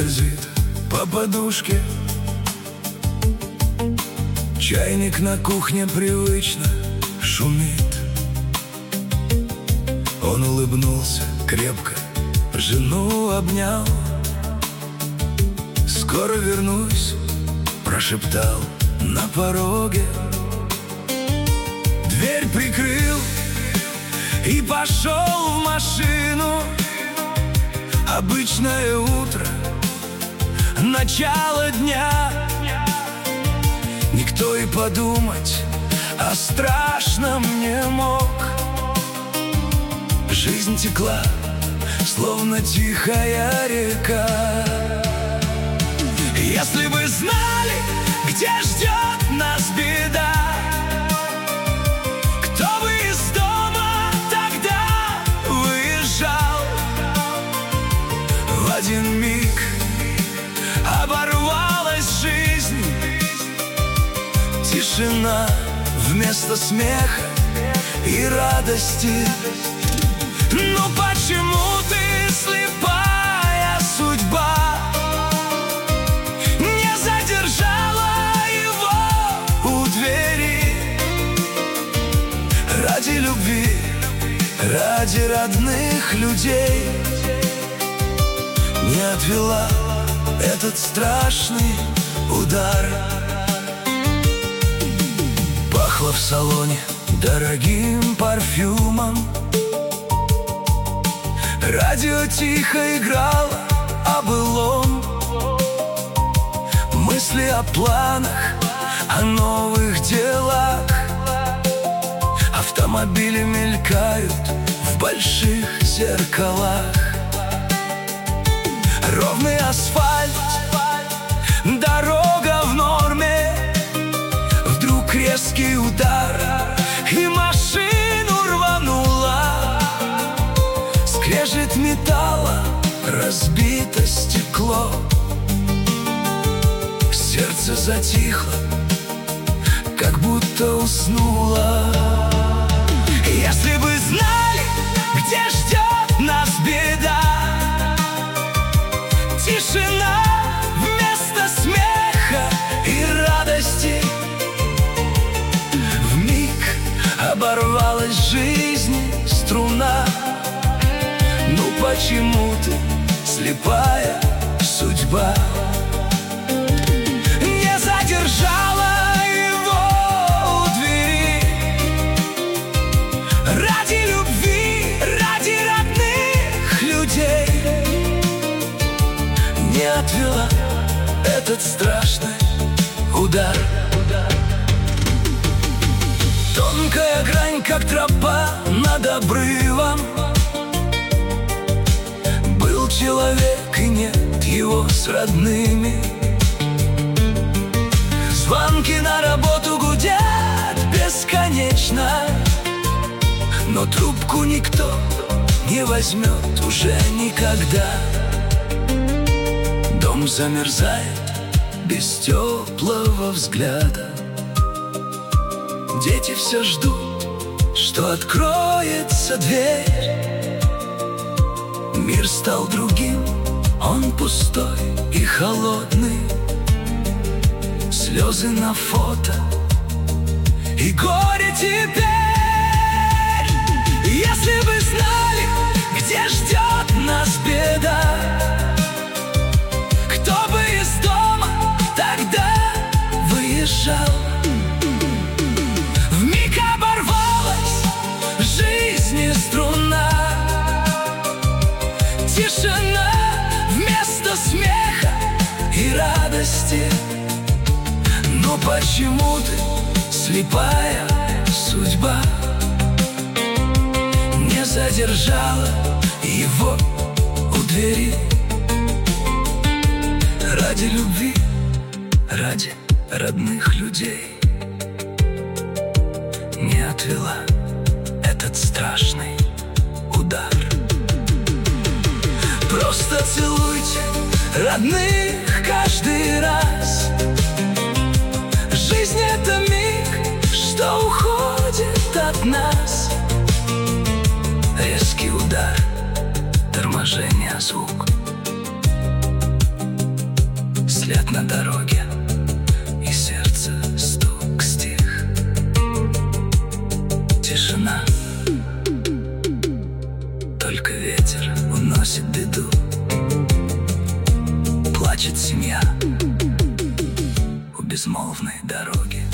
скользит по подушке. Чайник на кухне привычно шумит. Он улыбнулся крепко, жену обнял. «Скоро вернусь», прошептал на пороге. Дверь прикрыл и пошел в машину. Обычное утро, начало дня. Никто и подумать о страшном не мог. Жизнь текла, словно тихая река. Если бы знали, где ждет нас беда, кто бы из дома тогда выезжал? В один миг оборвалась жизнь. Тишина вместо смеха и радости. Ну почему ты, слепая судьба, не задержала его у двери? Ради любви, ради родных людей не отвела этот страшный удар. Пахло в салоне дорогим парфюмом. Радио тихо играло о былом. Мысли о планах, о новых делах. Автомобили мелькают в больших зеркалах. Ровный асфальт, дорога в норме. Вдруг резкий удар, и машину рвануло. Скрежет металла, разбито стекло. Сердце затихло, как будто уснуло. Если бы знали, где ждет нас беда, тишина вместо смеха и радости. Вмиг оборвалась жизнь струна. Ну почему ты, слепая судьба, не задержала его у двери? Ради любви, ради родных людей не отвела этот страшный удар. Тонкая грань, как тропа над обрывом. Был человек, и нет его с родными. Звонки на работу гудят бесконечно, но трубку никто не возьмет уже никогда. Дом замерзает без теплого взгляда. Дети все ждут, что откроется дверь. Мир стал другим, он пустой и холодный. Слезы на фото и горе теперь. Если бы знали, где ждет нас беда, кто бы из дома тогда выезжал? Вмиг оборвалась жизни струна. Тишина вместо смеха и радости. Но почему ты, слепая судьба, не задержала его у двери? Ради любви, ради родных людей не отвела этот страшный удар. Просто целуйте родных каждый раз. Жизнь — это миг, что уходит от нас. Резкий удар, торможение, звук. След на дороге, и сердце стук стих. Тишина, только ветер уносит беду. Плачет семья у безмолвной дороги.